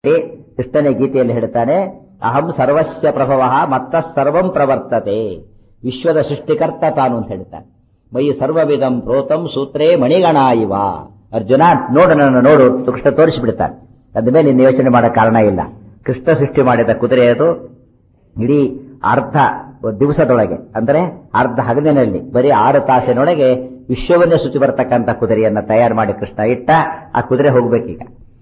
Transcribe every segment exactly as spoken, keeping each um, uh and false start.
ಕೃಷ್ಣನೇ ಗೀತೆಯಲ್ಲಿ ಹೇಳ್ತಾನೆ, ಅಹಂ ಸರ್ವಸ್ಯ ಪ್ರಭವ ಮತ್ತ ಸರ್ವಂ ಪ್ರವರ್ತತೆ. ವಿಶ್ವದ ಸೃಷ್ಟಿಕರ್ತ ತಾನು ಅಂತ ಹೇಳ್ತಾನೆ. ಮಯಿ ಸರ್ವವಿಧಂ ಪ್ರೋತಂ ಸೂತ್ರೇ ಮಣಿಗಣ ಇವ. ಅರ್ಜುನ ನೋಡು, ನನ್ನ ನೋಡು, ಕೃಷ್ಣ ತೋರಿಸಿಬಿಡ್ತಾನೆ. ಅದ ಮೇಲೆ ನಿನ್ನ ಯೋಚನೆ ಮಾಡೋ ಕಾರಣ ಇಲ್ಲ. ಕೃಷ್ಣ ಸೃಷ್ಟಿ ಮಾಡಿದ ಕುದುರೆ ಅದು. ಇಡೀ ಅರ್ಧ ದಿವಸದೊಳಗೆ, ಅಂದ್ರೆ ಅರ್ಧ ಹಗಲಿನಲ್ಲಿ ಬರೀ ಆರು ತಾಸಿನೊಳಗೆ ವಿಶ್ವವನ್ನೇ ಸುತ್ತಿ ಬರ್ತಕ್ಕಂಥ ಕುದುರೆಯನ್ನ ತಯಾರು ಮಾಡಿ ಕೃಷ್ಣ ಇಟ್ಟ. ಆ ಕುದುರೆ ಹೋಗ್ಬೇಕೀಗ.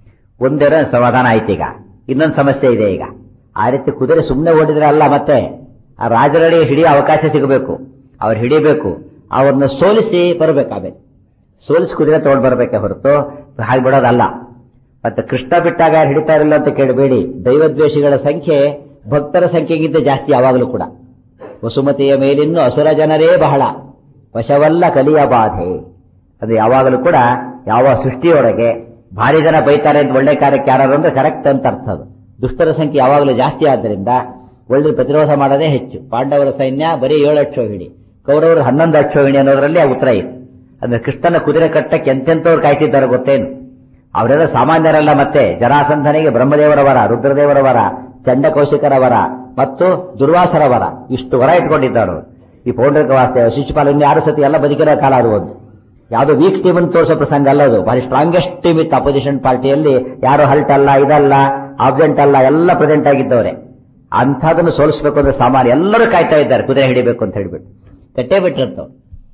ಒಂದೇರ ಸಮಾಧಾನ ಆಯ್ತೀಗ. ಇನ್ನೊಂದು ಸಮಸ್ಯೆ ಇದೆ ಈಗ. ಆ ರೀತಿ ಕುದುರೆ ಸುಮ್ಮನೆ ಓಡಿದ್ರೆ ಅಲ್ಲ, ಮತ್ತೆ ಆ ರಾಜರಲ್ಲಿ ಹಿಡಿಯೋ ಅವಕಾಶ ಸಿಗಬೇಕು, ಅವ್ರು ಹಿಡಿಬೇಕು, ಅವ್ರನ್ನ ಸೋಲಿಸಿ ಬರಬೇಕಾಗಬೇಕು. ಸೋಲಿಸಿ ಕುದುರೆ ತಗೊಂಡು ಬರಬೇಕೆ ಹೊರತು ಹಾಗೆ ಬಿಡೋದಲ್ಲ. ಮತ್ತೆ ಕೃಷ್ಣ ಬಿಟ್ಟಾಗ ಹಿಡಿತಾ ಇರಲ್ಲ ಅಂತ ಕೇಳಬೇಡಿ. ದೈವದ್ವೇಷಿಗಳ ಸಂಖ್ಯೆ ಭಕ್ತರ ಸಂಖ್ಯೆಗಿಂತ ಜಾಸ್ತಿ ಯಾವಾಗಲೂ ಕೂಡ. ವಸುಮತಿಯ ಮೇಲಿನ್ನು ಅಸುರ ಜನರೇ ಬಹಳ, ವಶವಲ್ಲ ಕಲಿಯ ಬಾಧೆ. ಅದು ಯಾವಾಗಲೂ ಕೂಡ ಯಾವ ಸೃಷ್ಟಿಯೊಳಗೆ ಭಾರಿ ಜನ ಬೈತಾರೆ ಅಂತ ಒಳ್ಳೆ ಕಾರ್ಯಕ್ಕೆ ಯಾರು ಅಂದ್ರೆ ಕರೆಕ್ಟ್ ಅಂತ ಅರ್ಥ. ಅದು ದುಷ್ಟರ ಸಂಖ್ಯೆ ಯಾವಾಗಲೂ ಜಾಸ್ತಿ ಆದ್ದರಿಂದ ಒಳ್ಳೆ ಪ್ರತಿರೋಧ ಮಾಡೋದೇ ಹೆಚ್ಚು. ಪಾಂಡವರ ಸೈನ್ಯ ಬರೀ ಏಳು ಅಕ್ಷೋಹಿಣಿ, ಕೌರವರು ಹನ್ನೊಂದು ಅಕ್ಷೋಹಿಣಿ ಅನ್ನೋದ್ರಲ್ಲಿ ಆ ಉತ್ತರ ಇದೆ. ಅಂದ್ರೆ ಕೃಷ್ಣನ ಕುದುರೆ ಕಟ್ಟಕ್ಕೆ ಎಂತೆಂಥವ್ರು ಕಾಯ್ತಿದ್ದಾರೆ ಗೊತ್ತೇನು? ಅವರೆಲ್ಲ ಸಾಮಾನ್ಯರಲ್ಲ. ಮತ್ತೆ ಜರಾಸಂಧನಿಗೆ ಬ್ರಹ್ಮದೇವರ ವರ, ರುದ್ರದೇವರ ವರ, ಚಂಡಕೌಶಿಕರ ವರ ಮತ್ತು ದುರ್ವಾಸರ ವರ, ಇಷ್ಟು ವರ ಇಟ್ಕೊಂಡಿದ್ದವರು. ಈ ಪೌಂಡ್ರಿಕ ವಾಸ್ತವ ಶಿಶುಪಾಲ ಇನ್ನು ಯಾರು ಸತಿ ಎಲ್ಲ ಬದುಕಿರೋ ಕಾಲ ಅದು. ಒಂದು ಯಾವುದೋ ವೀಕ್ ಟೀಮ್ ಅನ್ನು ತೋರಿಸೋ ಪ್ರಸಂಗ ಅಲ್ಲ ಅದು. ಭಾರಿ ಸ್ಟ್ರಾಂಗೆಸ್ಟ್ ಟೀಮ್ ಇತ್ತು ಅಪೋಸಿಷನ್ ಪಾರ್ಟಿಯಲ್ಲಿ. ಯಾರು ಹಲ್ಟ್ ಅಲ್ಲ, ಇದಲ್ಲ, ಆಬ್ಸೆಂಟ್ ಅಲ್ಲ, ಎಲ್ಲ ಪ್ರೆಸೆಂಟ್ ಆಗಿದ್ದವರೇ. ಅಂಥದನ್ನು ಸೋಲಿಸಬೇಕು ಅಂದ್ರೆ ಸಾಮಾನ್ಯ ಎಲ್ಲರೂ ಕಾಯ್ತಾ ಇದ್ದಾರೆ ಕುದುರೆ ಹಿಡಿಬೇಕು ಅಂತ ಹೇಳ್ಬಿಟ್ಟು. ಕಟ್ಟೆ ಬಿಟ್ಟಿರ್ತವ್.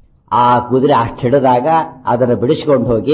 ಆ ಕುದುರೆ ಅಷ್ಟು ಹಿಡಿದಾಗ ಅದನ್ನು ಬಿಡಿಸಿಕೊಂಡು ಹೋಗಿ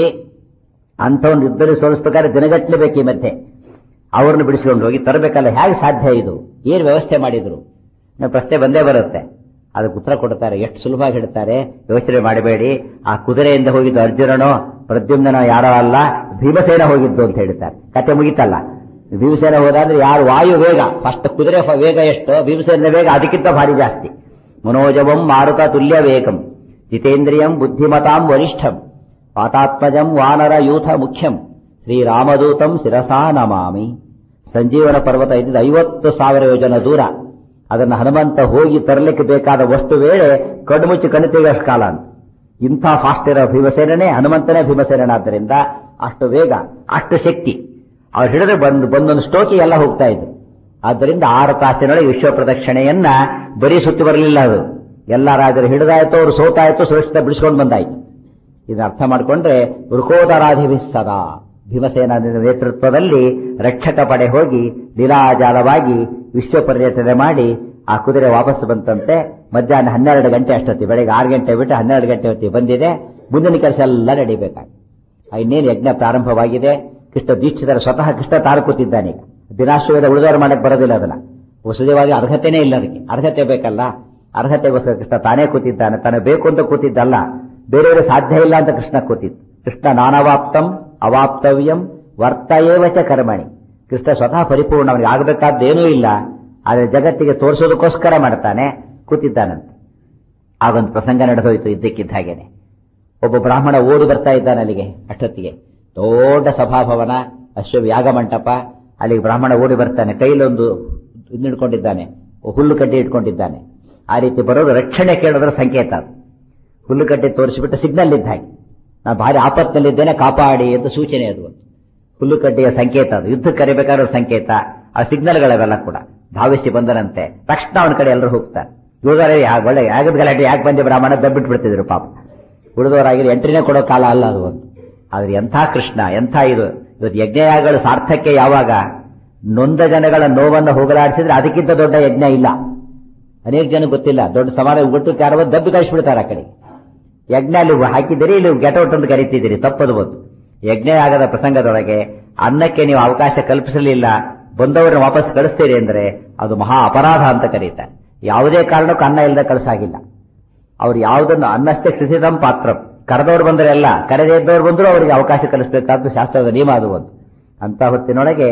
ಅಂಥವ್ನು ಯುದ್ಧದಲ್ಲಿ ಸೋಲಿಸ್ಬೇಕಾದ್ರೆ ದಿನಗಟ್ಟಲೆ ಬೇಕು. ಈ ಮಧ್ಯೆ ಅವ್ರನ್ನ ಬಿಡಿಸಿಕೊಂಡು ಹೋಗಿ ತರಬೇಕಲ್ಲ. ಹೇಗೆ ಸಾಧ್ಯ ಇದು? ಏನು ವ್ಯವಸ್ಥೆ ಮಾಡಿದ್ರು? ನಾವು ಪ್ರಶ್ನೆ ಬಂದೇ ಬರುತ್ತೆ. ಅದಕ್ಕೆ ಉತ್ತರ ಕೊಡ್ತಾರೆ. ಎಷ್ಟು ಸುಲಭವಾಗಿ ಹೇಳ್ತಾರೆ, ಯೋಚನೆ ಮಾಡಬೇಡಿ. ಆ ಕುದುರೆಯಿಂದ ಹೋಗಿದ್ದು ಅರ್ಜುನನೋ ಪ್ರದ್ಯುಮ್ನನೋ ಯಾರೋ ಅಲ್ಲ, ಭೀಮಸೇನ ಹೋಗಿದ್ದು ಅಂತ ಹೇಳ್ತಾರೆ. ಕತೆ ಮುಗಿತಲ್ಲ. ಭೀಮಸೇನ ಹೋದಾದ್ರೆ ಯಾರು ವಾಯು ವೇಗ, ಫಸ್ಟ್ ಕುದುರೆ ವೇಗ ಎಷ್ಟು, ಭೀಮಸೇನ ವೇಗ ಅದಕ್ಕಿಂತ ಭಾರಿ ಜಾಸ್ತಿ. ಮನೋಜವಂ ಮಾರುತ ತುಲ್ಯ ವೇಗಂ ಜಿತೇಂದ್ರಿಯಂ ಬುದ್ಧಿಮತಾಂ ವರಿಷ್ಠಂ ಪಾತಾತ್ಮಜಂ ವಾನರ ಯೂಥ ಮುಖ್ಯಂ ಶ್ರೀರಾಮದೂತಂ ಶಿರಸಾ ನಮಾಮಿ. ಸಂಜೀವನ ಪರ್ವತ ಇದ್ದಿದ್ದು ಐವತ್ತು ಸಾವಿರ ಯೋಜನ ದೂರ. ಅದನ್ನು ಹನುಮಂತ ಹೋಗಿ ತರಲಿಕ್ಕೆ ಬೇಕಾದ ವಸ್ತು ವೇಳೆ ಕಣ್ಮುಚ್ಚಿ ಕಣಿತೆಗಷ್ಟು ಕಾಲ ಅಂತ. ಇಂಥ ಫಾಸ್ಟ್ ಇರೋ ಭೀಮಸೇನೇ ಹನುಮಂತನೇ ಭೀಮಸೇನಾದ್ದರಿಂದ ಅಷ್ಟು ವೇಗ, ಅಷ್ಟು ಶಕ್ತಿ. ಅವ್ರು ಹಿಡಿದ್ರೆ ಬಂದು ಬಂದೊಂದು ಸ್ಟೋಕಿ ಎಲ್ಲ ಹೋಗ್ತಾ ಇದ್ರು. ಆದ್ದರಿಂದ ಆರು ತಾಸಿನೊಳಗೆ ವಿಶ್ವ ಪ್ರದಕ್ಷಿಣೆಯನ್ನ ಬರೀ ಸುತ್ತಿ ಬರಲಿಲ್ಲ. ಅದು ಎಲ್ಲ ರಾಜರು ಹಿಡಿದಾಯ್ತು, ಅವರು ಸೋತಾಯ್ತು, ಸುರಕ್ಷಿತ ಬಿಡಿಸ್ಕೊಂಡು ಬಂದಾಯ್ತು. ಇದನ್ನ ಅರ್ಥ ಮಾಡಿಕೊಂಡ್ರೆ ವೃಕೋದರಾಧಿಭಿಸ್ತದ ಭೀಮಸೇನ ನೇತೃತ್ವದಲ್ಲಿ ರಕ್ಷಕ ಪಡೆ ಹೋಗಿ ಲೀಲಾಜಾಲವಾಗಿ ವಿಶ್ವ ಪರ್ಯಟನೆ ಮಾಡಿ ಆ ಕುದುರೆ ವಾಪಸ್ ಬಂತಂತೆ. ಮಧ್ಯಾಹ್ನ ಹನ್ನೆರಡು ಗಂಟೆ ಅಷ್ಟೊತ್ತಿ, ಬೆಳಗ್ಗೆ ಆರು ಗಂಟೆ ಬಿಟ್ಟು ಹನ್ನೆರಡು ಗಂಟೆ ಹೊತ್ತಿ ಬಂದಿದೆ. ಮುಂದಿನ ಕೆಲಸ ಎಲ್ಲ ನಡೀಬೇಕಾಗಿ ಇನ್ನೇನು ಯಜ್ಞ ಪ್ರಾರಂಭವಾಗಿದೆ. ಕೃಷ್ಣ ದೀಕ್ಷಿತರ ಸ್ವತಃ ಕೃಷ್ಣ ತಾನು ಕೂತಿದ್ದಾನೆ. ದಿನಾಶ್ವದ ಉಳಿದವರು ಮಾಡಕ್ಕೆ ಬರೋದಿಲ್ಲ. ಅದನ್ನ ವಸುದೇವಾಗಿ ಅರ್ಹತೆನೇ ಇಲ್ಲ. ಅದಕ್ಕೆ ಅರ್ಹತೆ ಬೇಕಲ್ಲ. ಅರ್ಹತೆಗೋಸ್ಕರ ಕೃಷ್ಣ ತಾನೇ ಕೂತಿದ್ದಾನೆ. ತಾನು ಬೇಕು ಅಂತ ಕೂತಿದ್ದಲ್ಲ, ಬೇರೆಯವರು ಸಾಧ್ಯ ಇಲ್ಲ ಅಂತ ಕೃಷ್ಣ ಕೂತಿದ್ದು. ಕೃಷ್ಣ ನಾನವಾಪ್ತಂ ಅವಾಪ್ತವ್ಯಂ ವರ್ತಯೇವಚ ಕರ್ಮಣಿ. ಕೃಷ್ಣ ಸ್ವತಃ ಪರಿಪೂರ್ಣ, ಅವನಿಗೆ ಆಗಬೇಕಾದ್ದೇನೂ ಇಲ್ಲ. ಆದರೆ ಜಗತ್ತಿಗೆ ತೋರಿಸೋದಕ್ಕೋಸ್ಕರ ಮಾಡ್ತಾನೆ, ಕೂತಿದ್ದಾನಂತೆ. ಆಗೊಂದು ಪ್ರಸಂಗ ನಡೆದೋಯ್ತು ಇದ್ದಕ್ಕಿದ್ದ ಹಾಗೇನೆ. ಒಬ್ಬ ಬ್ರಾಹ್ಮಣ ಓಡಿ ಬರ್ತಾ ಇದ್ದಾನೆ ಅಲ್ಲಿಗೆ. ಅಷ್ಟೊತ್ತಿಗೆ ದೊಡ್ಡ ಸಭಾಭವನ, ಅಶ್ವ ಯಾಗ ಮಂಟಪ. ಅಲ್ಲಿಗೆ ಬ್ರಾಹ್ಮಣ ಓಡಿ ಬರ್ತಾನೆ. ಕೈಲೊಂದು ಹಿಡ್ಕೊಂಡಿದ್ದಾನೆ, ಹುಲ್ಲು ಕಡ್ಡಿ ಇಟ್ಕೊಂಡಿದ್ದಾನೆ. ಆ ರೀತಿ ಬರೋದು ರಕ್ಷಣೆ ಕೇಳೋದ್ರ ಸಂಕೇತ. ಹುಲ್ಲು ಕಡ್ಡಿ ತೋರಿಸಿಬಿಟ್ಟು ಸಿಗ್ನಲ್ ಇದ್ದ ಹಾಗೆ, ನಾನು ಭಾರಿ ಆಪತ್ತಿನಲ್ಲಿದ್ದೇನೆ ಕಾಪಾಡಿ ಅಂತ ಸೂಚನೆ. ಅದು ಹುಲ್ಲು ಕಡ್ಡಿಯ ಸಂಕೇತ. ಅದು ಯುದ್ಧಕ್ಕೆ ಕರಿಬೇಕಾದ ಸಂಕೇತ. ಆ ಸಿಗ್ನಲ್ಗಳವೆಲ್ಲ ಕೂಡ ಧಾವಿಸಿ ಬಂದನಂತೆ. ತಕ್ಷಣ ಅವನ ಕಡೆ ಎಲ್ಲರೂ ಹೋಗ್ತಾರೆ. ಉಳಿದವರೇ ಒಳ್ಳೆ ಆಗದ ಗಲಾಟೆ ಯಾಕೆ ಬಂದೆ ಬ್ರಾಹ್ಮಣ ದಬ್ಬಿಟ್ಟು ಬಿಡ್ತಿದ್ರು ಪಾಪ. ಉಳಿದವರಾಗಿರೋ ಎಂಟ್ರಿನೇ ಕೊಡೋ ಕಾಲ ಅಲ್ಲ ಅದು ಒಂದು. ಆದ್ರೆ ಎಂಥ ಕೃಷ್ಣ, ಎಂಥ ಇದು. ಇವತ್ತು ಯಜ್ಞಯಾಗಗಳು ಸಾರ್ಥಕ್ಕೆ ಯಾವಾಗ ನೊಂದ ಜನಗಳ ನೋವನ್ನು ಹೋಗಲಾಡಿಸಿದ್ರೆ ಅದಕ್ಕಿಂತ ದೊಡ್ಡ ಯಜ್ಞ ಇಲ್ಲ. ಅನೇಕ ಜನ ಗೊತ್ತಿಲ್ಲ. ದೊಡ್ಡ ಸಮಾನ ಗುಟ್ಟು ಯಾರೋ ದಬ್ಬಿ ಕಳಿಸ್ಬಿಡ್ತಾರೆ ಆ ಕಡೆ. ಯಜ್ಞ ಅಲ್ಲಿ ಹಾಕಿದ್ದೀರಿ, ಇಲ್ಲಿ ಗೆಟೌಟ್ ಅಂತ ಕರಿತಿದ್ದೀರಿ, ತಪ್ಪದು ಬಂತು. ಯಜ್ಞ ಆಗದ ಪ್ರಸಂಗದೊಳಗೆ ಅನ್ನಕ್ಕೆ ನೀವು ಅವಕಾಶ ಕಲ್ಪಿಸಲಿಲ್ಲ, ಬಂದವರನ್ನ ವಾಪಸ್ ಕಳಿಸ್ತೀರಿ ಅಂದ್ರೆ ಅದು ಮಹಾ ಅಪರಾಧ ಅಂತ ಕರೀತಾರೆ. ಯಾವುದೇ ಕಾರಣಕ್ಕೂ ಅನ್ನ ಇಲ್ಲದೆ ಕಳಿಸಾಗಿಲ್ಲ. ಅವ್ರು ಯಾವುದನ್ನು ಅನ್ನಷ್ಟೇ ಸ್ಥಿತಿದಂ ಪಾತ್ರ, ಕರೆದವ್ರು ಬಂದರೆ ಎಲ್ಲ, ಕರೆದೇ ಇದ್ದವ್ರು ಬಂದರೂ ಅವರಿಗೆ ಅವಕಾಶ ಕಲಿಸಬೇಕಾದ್ದು ಶಾಸ್ತ್ರದ ನಿಯಮ. ಅದು ಒಂದು ಅಂತ ಹೊತ್ತಿನೊಳಗೆ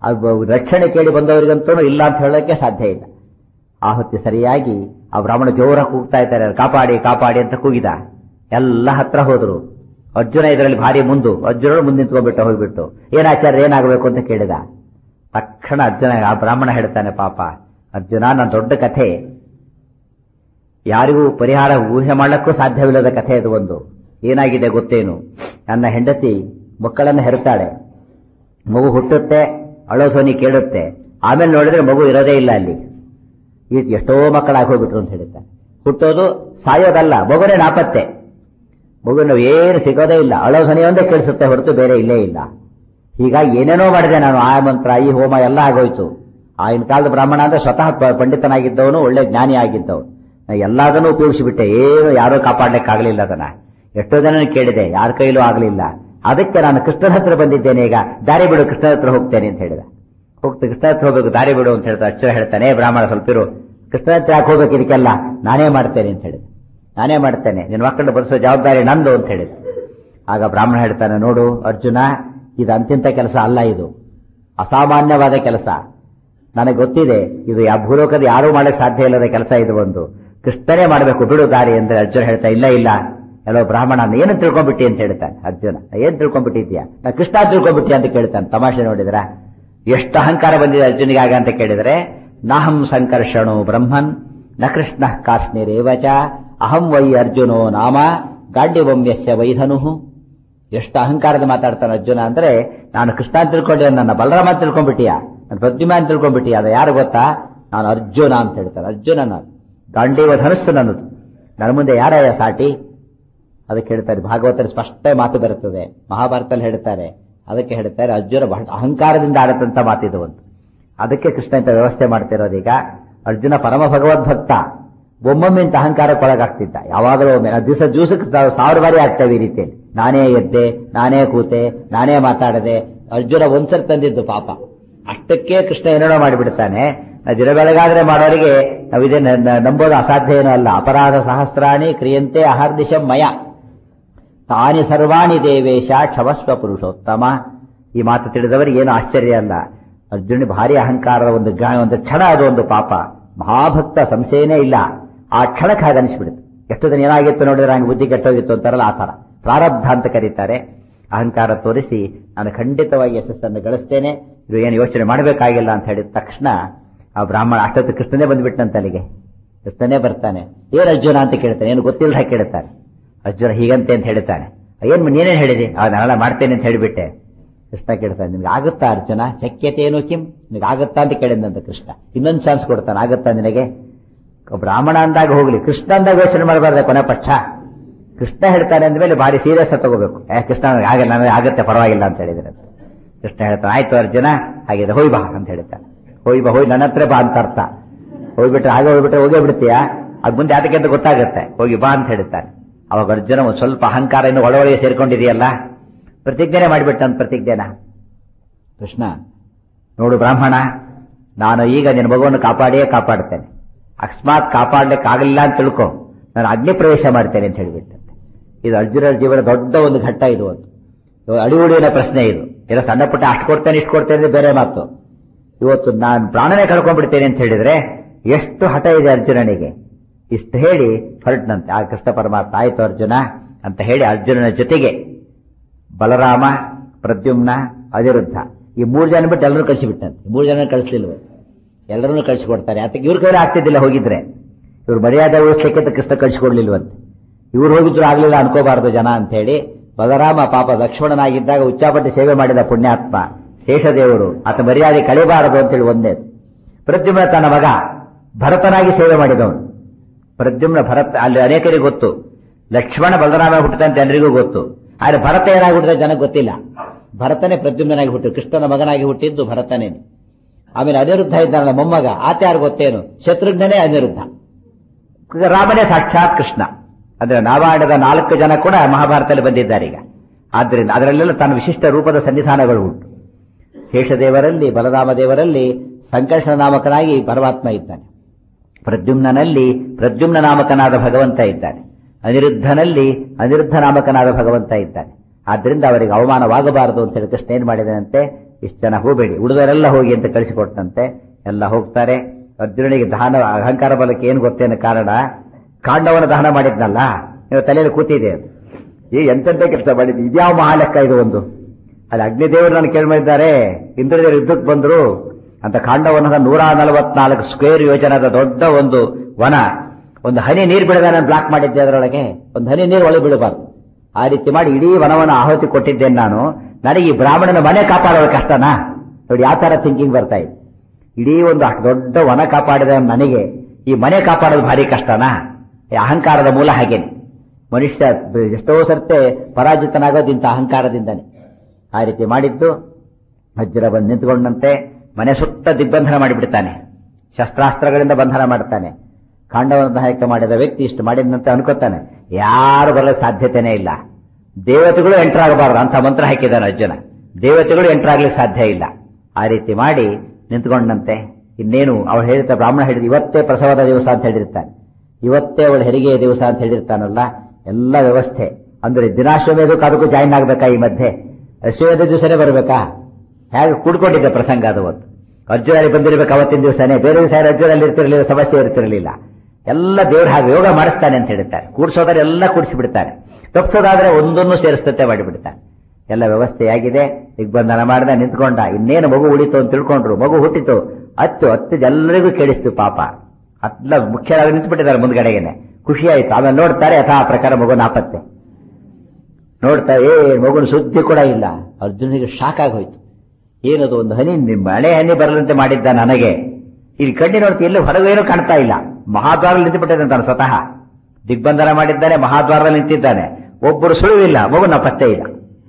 ರಕ್ಷಣೆ ಕೇಳಿ ಬಂದವರಿಗಂತೂ ಇಲ್ಲ ಅಂತ ಹೇಳೋಕ್ಕೆ ಸಾಧ್ಯ ಇಲ್ಲ. ಆ ಹೊತ್ತಿ ಸರಿಯಾಗಿ ಆ ಬ್ರಾಹ್ಮಣ ಜೋರ ಕೂಗ್ತಾ ಇದ್ದಾರೆ, ಕಾಪಾಡಿ ಕಾಪಾಡಿ ಅಂತ ಕೂಗಿದ. ಎಲ್ಲ ಹತ್ರ ಹೋದ್ರು. ಅರ್ಜುನ ಇದರಲ್ಲಿ ಭಾರಿ ಮುಂದು. ಅರ್ಜುನರು ಮುಂದೆ ನಿಂತ್ಕೊಂಡ್ಬಿಟ್ಟು ಹೋಗ್ಬಿಟ್ಟು ಏನಾಚಾರ್ಯ ಏನಾಗಬೇಕು ಅಂತ ಕೇಳಿದ. ತಕ್ಷಣ ಅರ್ಜುನ ಆ ಬ್ರಾಹ್ಮಣ ಹೇಳ್ತಾನೆ, ಪಾಪ ಅರ್ಜುನ, ನನ್ನ ದೊಡ್ಡ ಕಥೆ, ಯಾರಿಗೂ ಪರಿಹಾರ ಊಹೆ ಮಾಡಲಿಕ್ಕೂ ಸಾಧ್ಯವಿಲ್ಲದ ಕಥೆ ಅದು. ಒಂದು ಏನಾಗಿದೆ ಗೊತ್ತೇನು? ನನ್ನ ಹೆಂಡತಿ ಮಕ್ಕಳನ್ನು ಹೆರುತ್ತಾಳೆ, ಮಗು ಹುಟ್ಟುತ್ತೆ, ಅಳೋ ಧ್ವನಿ ಕೇಳುತ್ತೆ. ಆಮೇಲೆ ನೋಡಿದ್ರೆ ಮಗು ಇರೋದೇ ಇಲ್ಲ ಅಲ್ಲಿ. ಈ ಎಷ್ಟೋ ಮಕ್ಕಳಾಗಿ ಹೋಗ್ಬಿಟ್ರು ಅಂತ ಹೇಳ್ತಾರೆ. ಹುಟ್ಟೋದು ಸಾಯೋದಲ್ಲ, ಮಗುನೇ ನಾಪತ್ತೆ. ಮಗು ನಾವು ಏನು ಸಿಗೋದೇ ಇಲ್ಲ, ಅಳೋ ಧ್ವನಿ ಒಂದೇ ಕೇಳಿಸುತ್ತೆ ಹೊರತು ಬೇರೆ ಇಲ್ಲೇ ಇಲ್ಲ. ಹೀಗಾಗಿ ಏನೇನೋ ಮಾಡಿದೆ ನಾನು, ಆ ಮಂತ್ರ ಈ ಹೋಮ ಎಲ್ಲ ಆಗೋಯ್ತು. ಆಗಿನ ಕಾಲದ ಬ್ರಾಹ್ಮಣ ಅಂದ್ರೆ ಸ್ವತಃ ಪಂಡಿತನಾಗಿದ್ದವನು, ಒಳ್ಳೆ ಜ್ಞಾನಿ ಆಗಿದ್ದವನು. ಎಲ್ಲದನ್ನೂ ಉಪಯೋಗಿಸಿಬಿಟ್ಟೆ, ಏನು ಯಾರೂ ಕಾಪಾಡ್ಲಿಕ್ಕಾಗಲಿಲ್ಲ ಅದನ್ನ. ಎಷ್ಟೋ ಜನ ಕೇಳಿದೆ, ಯಾರ ಕೈಲೂ ಆಗಲಿಲ್ಲ. ಅದಕ್ಕೆ ನಾನು ಕೃಷ್ಣನ ಹತ್ರ ಬಂದಿದ್ದೇನೆ, ಈಗ ದಾರಿ ಬಿಡು, ಕೃಷ್ಣನ ಹತ್ರ ಹೋಗ್ತೇನೆ ಅಂತ ಹೇಳಿದ. ಹೋಗ್ತಾ ಕೃಷ್ಣ ಹತ್ರ ಹೋಗ್ಬೇಕು, ದಾರಿ ಬಿಡು ಅಂತ ಹೇಳ್ತಾ ಅಚ್ಚರ ಹೇಳ್ತಾನೆ, ಬ್ರಾಹ್ಮಣ ಸ್ವಲ್ಪ ಇರು, ಕೃಷ್ಣನ ಹತ್ರ ಯಾಕೆ ಹೋಗ್ಬೇಕು, ಇದಕ್ಕೆಲ್ಲ ನಾನೇ ಮಾಡ್ತೇನೆ ಅಂತ ಹೇಳಿದ. ನಾನೇ ಮಾಡ್ತೇನೆ, ನಿನ್ನ ಮಕ್ಕಳನ್ನ ಬರೆಸೋ ಜವಾಬ್ದಾರಿ ನಂದು ಅಂತ ಹೇಳಿದ. ಆಗ ಬ್ರಾಹ್ಮಣ ಹೇಳ್ತಾನೆ, ನೋಡು ಅರ್ಜುನ, ಇದು ಅಂತಿಂತ ಕೆಲಸ ಅಲ್ಲ, ಇದು ಅಸಾಮಾನ್ಯವಾದ ಕೆಲಸ. ನನಗೆ ಗೊತ್ತಿದೆ, ಇದು ಯಾವ ಭೂಲೋಕದ ಯಾರೂ ಮಾಡಕ್ಕೆ ಸಾಧ್ಯ ಇಲ್ಲದ ಕೆಲಸ ಇದು. ಒಂದು ಕೃಷ್ಣನೇ ಮಾಡಬೇಕು, ಬಿಡು ದಾರಿ ಅಂದ್ರೆ ಅರ್ಜುನ ಹೇಳ್ತಾ, ಇಲ್ಲ ಇಲ್ಲ ಎಲ್ಲೋ ಬ್ರಾಹ್ಮಣ ಏನು ತಿಳ್ಕೊಂಡ್ಬಿಟ್ಟಿ ಅಂತ ಹೇಳ್ತಾನೆ. ಅರ್ಜುನ ಏನ್ ತಿಳ್ಕೊಂಡ್ಬಿಟ್ಟಿದ್ಯಾ, ನಾ ಕೃಷ್ಣ ತಿಳ್ಕೊಂಡ್ಬಿಟ್ಟಿ ಅಂತ ಕೇಳ್ತಾನೆ. ತಮಾಷೆ ನೋಡಿದ್ರ ಎಷ್ಟು ಅಹಂಕಾರ ಬಂದಿದೆ ಅರ್ಜುನಿಗಾಗ ಅಂತ ಕೇಳಿದರೆ, ನಾಹಂ ಸಂಕರ್ಷಣೋ ಬ್ರಹ್ಮನ್ ನ ಕೃಷ್ಣ ಕಾಶ್ಮೀರೇವಚ ಅಹಂ ವೈ ಅರ್ಜುನೋ ನಾಮ ಗಾಡ್ಯವಮ್ಯಸ್ಯ ವೈಧನು. ಎಷ್ಟು ಅಹಂಕಾರದ ಮಾತಾಡ್ತಾನೆ ಅರ್ಜುನ ಅಂದ್ರೆ, ನಾನು ಕೃಷ್ಣ ಅಂತ ತಿಳ್ಕೊಂಡೆ, ನನ್ನ ಬಲರಾಮ ಅಂತ ತಿಳ್ಕೊಂಡ್ಬಿಟ್ಟಿಯಾ, ನನ್ನ ಪ್ರದ್ಯುಮ್ನ ಅಂತ ತಿಳ್ಕೊಂಡ್ಬಿಟ್ಟಿಯಾ, ಅದ ಯಾರು ಗೊತ್ತಾ, ನಾನು ಅರ್ಜುನ ಅಂತ ಹೇಳ್ತಾನೆ. ಅರ್ಜುನ ನಾನು, ಗಾಂಡೀವ ಧನಸ್ಸು ನನ್ನದು, ನನ್ನ ಮುಂದೆ ಯಾರಯ್ಯ ಸಾಟಿ. ಅದಕ್ಕೆ ಹೇಳ್ತಾರೆ, ಭಾಗವತರ ಸ್ಪಷ್ಟ ಮಾತು ಬರುತ್ತದೆ, ಮಹಾಭಾರತದಲ್ಲಿ ಹೇಳ್ತಾರೆ. ಅದಕ್ಕೆ ಹೇಳ್ತಾರೆ, ಅರ್ಜುನ ಬಹಳ ಅಹಂಕಾರದಿಂದ ಆಡತಂತ ಮಾತಿದು ಒಂದು. ಅದಕ್ಕೆ ಕೃಷ್ಣ ಇಂತ ವ್ಯವಸ್ಥೆ ಮಾಡ್ತಿರೋದೀಗ. ಅರ್ಜುನ ಪರಮ ಭಗವದ್ಭಕ್ತ, ಒಮ್ಮೊಮ್ಮೆ ಇಂತ ಅಹಂಕಾರಕ್ಕೊಳಗಾಗ್ತಿದ್ದ. ಯಾವಾಗಲೂ ಒಮ್ಮೆ ದಿವಸ ದಿವಸಕ್ಕೆ ಸಾವಿರ ಬಾರಿ ಆಗ್ತವೆ ಈ ರೀತಿಯಲ್ಲಿ. ನಾನೇ ಎದ್ದೆ, ನಾನೇ ಕೂತೆ, ನಾನೇ ಮಾತಾಡದೆ. ಅರ್ಜುನ ಒಂದ್ಸರಿ ತಂದಿದ್ದು ಪಾಪ, ಅಷ್ಟಕ್ಕೆ ಕೃಷ್ಣ ಏನೇನೋ ಮಾಡಿಬಿಡ್ತಾನೆ. ದಿನ ಬೆಳಗಾದ್ರೆ ಮಾಡೋರಿಗೆ ನಾವು ಇದೇ ನಂಬೋದು ಅಸಾಧ್ಯ ಏನೂ ಅಲ್ಲ. ಅಪರಾಧ ಸಹಸ್ರಾಣಿ ಕ್ರಿಯಂತೆ ಅಹರ್ನಿಶಂ ಮಯ ತಾನಿ ಸರ್ವಾಣಿ ದೇವೇಶ ಕ್ಷಮಸ್ವ ಪುರುಷೋತ್ತಮ. ಈ ಮಾತು ತಿಳಿದವರಿಗೆ ಏನು ಆಶ್ಚರ್ಯ ಅಲ್ಲ. ಅರ್ಜುನ ಭಾರಿ ಅಹಂಕಾರದ ಒಂದು ಒಂದು ಕ್ಷಣ, ಅದು ಒಂದು ಪಾಪ. ಮಹಾಭಕ್ತ, ಸಂಶಯನೇ ಇಲ್ಲ. ಆ ಕ್ಷಣಕ್ಕೆ ಹಾಗೆ ಅನಿಸ್ಬಿಡುತ್ತೆ. ಎಷ್ಟು ದಿನ ಏನಾಗಿತ್ತು ನೋಡಿದ್ರೆ ಹಂಗೆ ಬುದ್ಧಿ ಕೆಟ್ಟೋಗಿತ್ತು ಅಂತಾರಲ್ಲ, ಆ ಥರ ಪ್ರಾರಬ್ಧ ಅಂತ ಕರೀತಾರೆ. ಅಹಂಕಾರ ತೋರಿಸಿ ನಾನು ಖಂಡಿತವಾಗಿ ಯಶಸ್ಸನ್ನು ಗಳಿಸ್ತೇನೆ, ಇದು ಏನು ಯೋಚನೆ ಮಾಡಬೇಕಾಗಿಲ್ಲ ಅಂತ ಹೇಳಿದ ತಕ್ಷಣ ಆ ಬ್ರಾಹ್ಮಣ ಅಷ್ಟೊತ್ತು ಕೃಷ್ಣನೇ ಬಂದ್ಬಿಟ್ಟಂತ ಅಲ್ಲಿಗೆ. ಕೃಷ್ಣನೇ ಬರ್ತಾನೆ. ಏನ್ ಅರ್ಜುನ ಅಂತ ಕೇಳ್ತಾನೆ, ಏನು ಗೊತ್ತಿಲ್ಲ ಕೇಳ್ತಾನೆ. ಅರ್ಜುನ ಹೀಗಂತೆ ಅಂತ ಹೇಳ್ತಾನೆ. ಏನ್ ನೀನೇನ್ ಹೇಳಿದೆ, ನಾನೆಲ್ಲ ಮಾಡ್ತೇನೆ ಅಂತ ಹೇಳಿಬಿಟ್ಟೆ. ಕೃಷ್ಣ ಕೇಳ್ತಾನೆ, ನಿನ್ಗೆ ಆಗುತ್ತಾ ಅರ್ಜುನ, ಶಕ್ಯತೆ ಏನು ಕಿಂ, ನಿನಗೆ ಆಗುತ್ತಾ ಅಂತ ಕೇಳಿದಂತ ಕೃಷ್ಣ. ಇನ್ನೊಂದು ಚಾನ್ಸ್ ಕೊಡ್ತಾನೆ, ಆಗುತ್ತಾ ನಿನಗೆ. ಬ್ರಾಹ್ಮಣ ಅಂದಾಗ ಹೋಗ್ಲಿ, ಕೃಷ್ಣ ಅಂದಾಗ ಯೋಚನೆ ಮಾಡಬಾರ್ದ ಕೊನೆ ಪಕ್ಷ. ಕೃಷ್ಣ ಹೇಳ್ತಾನೆ ಅಂದ್ಮೇಲೆ ಭಾರಿ ಸೀರಿಯಸ್ ತಗೋಬೇಕು. ಯಾಕೆ ಕೃಷ್ಣ ಹಾಗೆ ನನಗೆ ಆಗುತ್ತೆ ಪರವಾಗಿಲ್ಲ ಅಂತ ಹೇಳಿದ್ರೆ ಕೃಷ್ಣ ಹೇಳ್ತಾನೆ, ಆಯ್ತು ಅರ್ಜುನ ಹಾಗಿದೆ ಹೋಯ್ ಬಾ ಅಂತ ಹೇಳ್ತಾನೆ. ಹೋಯ್ ಬಾ, ಹೋಯ್ ನನ್ನ ಹತ್ರ ಬಾ ಅಂತ ಅರ್ಥ. ಹೋಗ್ಬಿಟ್ರೆ ಹಾಗೆ ಹೋಗ್ಬಿಟ್ರೆ ಹೋಗೇ ಬಿಡ್ತೀಯಾ, ಅದ್ ಮುಂದೆ ಅದಕ್ಕೆ ಅಂತ ಗೊತ್ತಾಗುತ್ತೆ, ಹೋಗಿ ಬಾ ಅಂತ ಹೇಳ್ತಾನೆ. ಅವಾಗ ಅರ್ಜುನ ಒಂದು ಸ್ವಲ್ಪ ಅಹಂಕಾರ ಇನ್ನು ಒಳಗೊಳಗೆ ಸೇರ್ಕೊಂಡಿದೆಯಲ್ಲ, ಪ್ರತಿಜ್ಞೆ ಮಾಡಿಬಿಟ್ಟಂತ ಪ್ರತಿಜ್ಞೆನ. ಕೃಷ್ಣ, ನೋಡು ಬ್ರಾಹ್ಮಣ, ನಾನು ಈಗ ನಿನ್ನ ಮಗುವನ್ನು ಕಾಪಾಡಿಯೇ ಕಾಪಾಡ್ತೇನೆ. ಅಕಸ್ಮಾತ್ ಕಾಪಾಡ್ಲಿಕ್ಕೆ ಆಗಲಿಲ್ಲ ಅಂತ ತಿಳ್ಕೊ, ನಾನು ಅಗ್ನಿ ಪ್ರವೇಶ ಮಾಡ್ತೇನೆ ಅಂತ ಹೇಳಿಬಿಟ್ಟಂತೆ. ಇದು ಅರ್ಜುನ ಜೀವನ ದೊಡ್ಡ ಒಂದು ಘಟ್ಟ. ಇದು ಒಂದು ಅಡಿಯುಡಿನ ಪ್ರಶ್ನೆ. ಇದು ಎಲ್ಲ ಸಣ್ಣ ಪುಟ್ಟ ಅಷ್ಟು ಕೊಡ್ತೇನೆ ಇಷ್ಟು ಕೊಡ್ತೇನೆ ಅಂದ್ರೆ ಬೇರೆ ಮಾತು. ಇವತ್ತು ನಾನು ಪ್ರಾಣನೇ ಕಳ್ಕೊಂಡ್ಬಿಡ್ತೇನೆ ಅಂತ ಹೇಳಿದ್ರೆ ಎಷ್ಟು ಹಠ ಇದೆ ಅರ್ಜುನನಿಗೆ. ಇಷ್ಟು ಹೇಳಿ ಹೊರಟನಂತೆ ಆ ಕೃಷ್ಣ ಪರಮಾತ್ಮ. ಆಯ್ತು ಅರ್ಜುನ ಅಂತ ಹೇಳಿ ಅರ್ಜುನನ ಜೊತೆಗೆ ಬಲರಾಮ, ಪ್ರದ್ಯುಮ್ನ, ಅನಿರುದ್ಧ ಈ ಮೂರು ಜನ ಬಿಟ್ಟು ಎಲ್ಲರೂ ಕಳಿಸಿಬಿಟ್ಟಂತೆ. ಮೂರು ಜನ ಕಳಿಸ್ಲಿಲ್ವ, ಎಲ್ಲರನ್ನೂ ಕಳಿಸಿಕೊಡ್ತಾರೆ. ಅದಕ್ಕೆ ಇವ್ರ ಕೈಲಿ ಆಗ್ತಿದ್ದಿಲ್ಲ ಹೋಗಿದ್ರೆ. ಇವ್ರು ಮರ್ಯಾದೆ ಉಳಿಸ್ಲಿಕ್ಕೆ ಕೃಷ್ಣ ಕಳಿಸಿಕೊಡ್ಲಿಲ್ವಂತೆ. ಇವ್ರು ಹೋಗಿದ್ರು ಆಗ್ಲಿಲ್ಲ ಅನ್ಕೋಬಾರದು ಜನ ಅಂತ ಹೇಳಿ ಬಲರಾಮ ಪಾಪ ಲಕ್ಷ್ಮಣನಾಗಿದ್ದಾಗ ಉಚ್ಚಾಪಟ್ಟಿ ಸೇವೆ ಮಾಡಿದ ಪುಣ್ಯಾತ್ಮ ಶೇಷದೇವರು, ಆತ ಮರ್ಯಾದೆ ಕಳೆಯಬಾರದು ಅಂತೇಳಿ ಒಂದೇ. ಪ್ರದ್ಯುಮ್ನ ತನ್ನ ಮಗ ಭರತನಾಗಿ ಸೇವೆ ಮಾಡಿದವನು. ಪ್ರದ್ಯುಮ್ನ ಭರತ ಅಲ್ಲಿ ಅನೇಕರಿಗೆ ಗೊತ್ತು, ಲಕ್ಷ್ಮಣ ಬಲರಾಮ ಹುಟ್ಟಿದಂತೆ ಜನರಿಗೂ ಗೊತ್ತು. ಆದ್ರೆ ಭರತ ಏನಾಗಿ ಹುಟ್ಟಿದ ಜನಕ್ಕೆ ಗೊತ್ತಿಲ್ಲ. ಭರತನೇ ಪ್ರದ್ಯುಮ್ನಾಗಿ ಹುಟ್ಟಿದ್ದು, ಕೃಷ್ಣನ ಮಗನಾಗಿ ಹುಟ್ಟಿದ್ದು ಭರತನೇನು. ಆಮೇಲೆ ಅನಿರುದ್ಧ ಇದ್ದಾನಲ್ಲ ಮೊಮ್ಮಗ, ಆತ ಯಾರು ಗೊತ್ತೇನು, ಶತ್ರುಘ್ನೇ ಅನಿರುದ್ಧ. ರಾಮನೇ ಸಾಕ್ಷಾತ್ ಕೃಷ್ಣ. ಅಂದ್ರೆ ನಾವಾಡದ ನಾಲ್ಕು ಜನ ಕೂಡ ಮಹಾಭಾರತದಲ್ಲಿ ಬಂದಿದ್ದಾರೆ ಈಗ. ಆದ್ದರಿಂದ ಅದರಲ್ಲೆಲ್ಲ ತನ್ನ ವಿಶಿಷ್ಟ ರೂಪದ ಸನ್ನಿಧಾನಗಳು ಉಂಟು. ಶೇಷದೇವರಲ್ಲಿ, ಬಲರಾಮ ದೇವರಲ್ಲಿ ಸಂಕರ್ಷಣ ನಾಮಕನಾಗಿ ಪರಮಾತ್ಮ ಇದ್ದಾನೆ. ಪ್ರದ್ಯುಮ್ನಲ್ಲಿ ಪ್ರದ್ಯುಮ್ನ ನಾಮಕನಾದ ಭಗವಂತ ಇದ್ದಾನೆ. ಅನಿರುದ್ಧನಲ್ಲಿ ಅನಿರುದ್ಧ ನಾಮಕನಾದ ಭಗವಂತ ಇದ್ದಾನೆ. ಆದ್ದರಿಂದ ಅವರಿಗೆ ಅವಮಾನವಾಗಬಾರದು ಅಂತ ಹೇಳಿ ಕೃಷ್ಣ ಏನ್ ಮಾಡಿದನಂತೆ, ಇಷ್ಟು ಜನ ಹೋಗಬೇಡಿ, ಉಳಿದವರೆಲ್ಲ ಹೋಗಿ ಅಂತ ಕಳಿಸಿಕೊಟ್ಟಂತೆ. ಎಲ್ಲ ಹೋಗ್ತಾರೆ. ಅರ್ಜುನನಿಗೆ ದಹನ ಅಹಂಕಾರ ಬಲಕ್ಕೆ ಏನು ಗೊತ್ತೇನು ಕಾರಣ, ಕಾಂಡವನ ದಹನ ಮಾಡಿದ್ನಲ್ಲ, ನೀವು ತಲೆಯಲ್ಲಿ ಕೂತಿದೆ. ಈ ಎಂತೆಂತ ಕೆಲಸ ಮಾಡಿದ್ದು, ಇದ್ಯಾವ ಮಹಾಲೆಕ್ಕ ಇದು ಒಂದು. ಅಲ್ಲಿ ಅಗ್ನಿದೇವರು ನಾನು ಕೇಳ್ಮಾಡಿದ್ದಾರೆ, ಇಂದ್ರದೇವರು ಯುದ್ಧಕ್ಕೆ ಬಂದ್ರು ಅಂತ ಕಾಂಡವನದ ನೂರ ನಲವತ್ನಾಲ್ಕು ಸ್ಕ್ವೇರ್ ಯೋಜನದ ದೊಡ್ಡ ಒಂದು ವನ, ಒಂದು ಹನಿ ನೀರು ಬಿಡದ ನಾನು ಬ್ಲಾಕ್ ಮಾಡಿದ್ದೆ. ಅದರೊಳಗೆ ಒಂದು ಹನಿ ನೀರು ಒಳಗೆ ಬಿಡಬಾರ್ದು. ಆ ರೀತಿ ಮಾಡಿ ಇಡೀ ವನವನ್ನು ಆಹುತಿ ಕೊಟ್ಟಿದ್ದೇನೆ ನಾನು. ನನಗೆ ಈ ಬ್ರಾಹ್ಮಣನ ಮನೆ ಕಾಪಾಡೋದು ಕಷ್ಟನಾ? ನೋಡಿ ಯಾವ ತರ ಥಿಂಕಿಂಗ್ ಬರ್ತಾ ಇದೆ. ಇಡೀ ಒಂದು ಅಷ್ಟು ದೊಡ್ಡ ವನ ಕಾಪಾಡಿದ ನನಗೆ ಈ ಮನೆ ಕಾಪಾಡೋದು ಭಾರಿ ಕಷ್ಟನಾ? ಈ ಅಹಂಕಾರದ ಮೂಲ ಹಾಗೇನೆ. ಮನುಷ್ಯ ಎಷ್ಟೋ ಸರ್ತೆ ಪರಾಜಿತನಾಗೋದು ಇಂಥ ಅಹಂಕಾರದಿಂದಾನೆ. ಆ ರೀತಿ ಮಾಡಿದ್ದು ವಜ್ರ ಬಂದು ನಿಂತುಕೊಂಡಂತೆ ಮನೆ ಸುತ್ತ ದಿಗ್ಬಂಧನ ಮಾಡಿಬಿಡ್ತಾನೆ, ಶಸ್ತ್ರಾಸ್ತ್ರಗಳಿಂದ ಬಂಧನ ಮಾಡ್ತಾನೆ. ಖಾಂಡವನ್ನು ನಾಯಕ ಮಾಡಿದ ವ್ಯಕ್ತಿ ಇಷ್ಟು ಮಾಡಿದಂತೆ ಅನ್ಕೋತಾನೆ, ಯಾರು ಬರಲು ಸಾಧ್ಯತೆನೇ ಇಲ್ಲ, ದೇವತೆಗಳು ಎಂಟರ್ ಆಗಬಾರದು ಅಂತ ಮಂತ್ರ ಹಾಕಿದ್ದಾನೆ ಅರ್ಜುನ. ದೇವತೆಗಳು ಎಂಟರ್ ಆಗ್ಲಿಕ್ಕೆ ಸಾಧ್ಯ ಇಲ್ಲ. ಆ ರೀತಿ ಮಾಡಿ ನಿಂತ್ಕೊಂಡಂತೆ ಇನ್ನೇನು ಅವಳು ಹೇಳಿದ ಬ್ರಾಹ್ಮಣ ಹೇಳಿದ ಇವತ್ತೇ ಪ್ರಸವದ ದಿವಸ ಅಂತ ಹೇಳಿರ್ತಾನೆ, ಇವತ್ತೇ ಅವಳು ಹೆರಿಗೆಯ ದಿವಸ ಅಂತ ಹೇಳಿರ್ತಾನಲ್ಲ. ಎಲ್ಲ ವ್ಯವಸ್ಥೆ ಅಂದ್ರೆ ದಿನಾಶ್ವಮೇಧಕ್ಕೂ ಅದಕ್ಕೂ ಜಾಯಿನ್ ಆಗ್ಬೇಕಾ? ಈ ಮಧ್ಯೆ ಅಶ್ವಮೇಧ ದಿವಸನೇ ಬರಬೇಕಾ? ಹೇಗೆ ಕೂಡ್ಕೊಂಡಿದ್ದೆ ಪ್ರಸಂಗ ಅದು. ಒಂದು ಅರ್ಜುನಲ್ಲಿ ಬಂದಿರಬೇಕು ಅವತ್ತಿನ ದಿವಸನೇ, ಬೇರೆ ದಿವಸ ಅರ್ಜುನಲ್ಲಿ ಇರ್ತಿರಲಿಲ್ಲ, ಸಮಸ್ಯೆ ಇರ್ತಿರಲಿಲ್ಲ. ಎಲ್ಲ ದೇವ್ರು ಹಾಗೆ ಯೋಗ ಮಾಡಿಸ್ತಾನೆ ಅಂತ ಹೇಳ್ತಾರೆ. ಕೂಡಿಸೋದ್ರೆ ಎಲ್ಲ ಕೂಡಿಸಿ ಬಿಡ್ತಾನೆ, ತಪ್ಪಿಸೋದಾದ್ರೆ ಒಂದೊಂದು ಸೇರಿಸ್ತತೆ ಮಾಡಿಬಿಡ್ತಾನೆ. ಎಲ್ಲ ವ್ಯವಸ್ಥೆಯಾಗಿದೆ. ದಿಗ್ಬಂಧನ ಮಾಡಿದ, ನಿಂತ್ಕೊಂಡ. ಇನ್ನೇನು ಮಗು ಉಳಿತು ಅಂತ ತಿಳ್ಕೊಂಡ್ರು. ಮಗು ಹುಟ್ಟಿತು, ಹತ್ತು ಹತ್ತಿದ ಎಲ್ಲರಿಗೂ ಕೇಳಿಸ್ತು ಪಾಪ. ಅತ್ಲ ಮುಖ್ಯವಾಗಿ ನಿಂತುಬಿಟ್ಟಿದ್ದಾರೆ ಮುಂದ್ಗಡೆಗೇನೆ. ಖುಷಿ ಆಯ್ತು. ಆಮೇಲೆ ನೋಡ್ತಾರೆ ಯಥಾ ಪ್ರಕಾರ ಮಗು ನಾಪತ್ತೆ. ನೋಡ್ತಾ ಏ ಮಗುನ ಸುದ್ದಿ ಕೂಡ ಇಲ್ಲ. ಅರ್ಜುನಿಗೆ ಶಾಕ್ ಆಗೋಯ್ತು. ಏನದು ಒಂದು ಹನಿ, ಮಳೆ ಹನಿ ಬರಲಂತೆ ಮಾಡಿದ್ದ ನನಗೆ, ಇಲ್ಲಿ ಕಣ್ಣಿ ನೋಡ್ತಿ ಎಲ್ಲಿ ಹೊರಗೇನೂ ಕಾಣ್ತಾ ಇಲ್ಲ. ಮಹಾದ್ವಾರದಲ್ಲಿ ನಿಂತುಬಿಟ್ಟಿದ್ದಾನೆ ತಾನು ಸ್ವತಃ. ದಿಗ್ಬಂಧನ ಮಾಡಿದ್ದಾನೆ, ಮಹಾದ್ವಾರದಲ್ಲಿ ನಿಂತಿದ್ದಾನೆ. ಒಬ್ಬರು ಸುಳಿವಿಲ್ಲ, ಮಗುನ ಪತ್ತೆ ಇಲ್ಲ.